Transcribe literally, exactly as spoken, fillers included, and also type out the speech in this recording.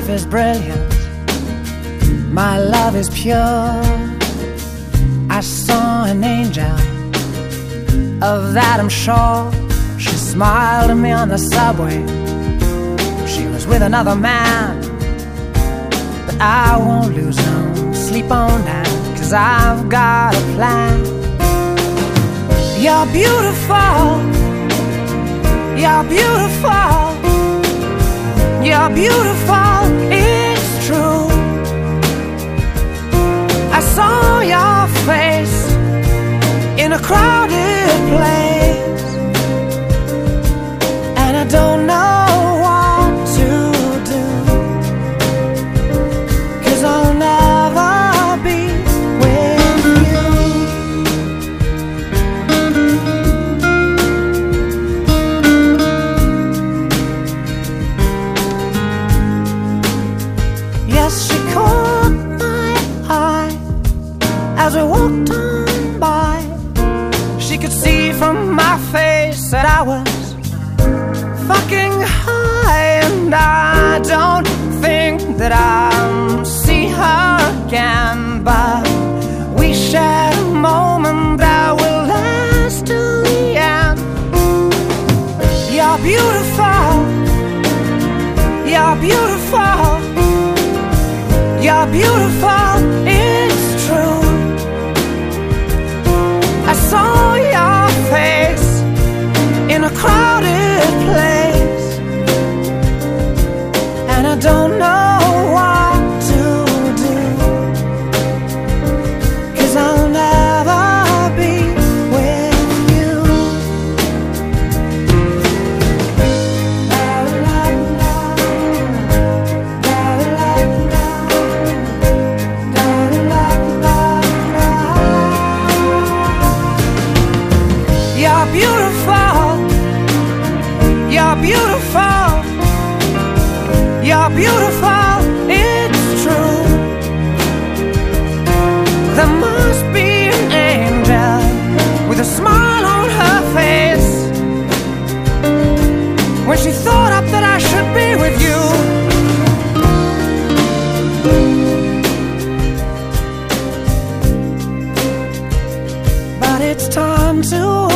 is brilliant, my love is pure. I saw an angel, of that I'm sure. She smiled at me on the subway. She was with another man, but I won't lose no sleep on that, 'cause I've got a plan. You're beautiful, you're beautiful, you're beautiful, it's true. I saw your face in a crowded place, and I don't know what to do, 'cause I'll never be with you. Yes, she caught my eye as we walked on by. She could see from my face that I was fucking high, and I don't think that I'll see her again, but we shared a moment that will last till the end. You're beautiful, you're beautiful, you're beautiful, it's true. I saw your face in a crowded place, and I don't know what to do, 'cause I'll never be with you. La, la, la, la, la, la, la, la, la, la. You're beautiful, you're beautiful, you're beautiful, it's true. There must be an angel with a smile on her face when she thought up that I should be with you. But it's time to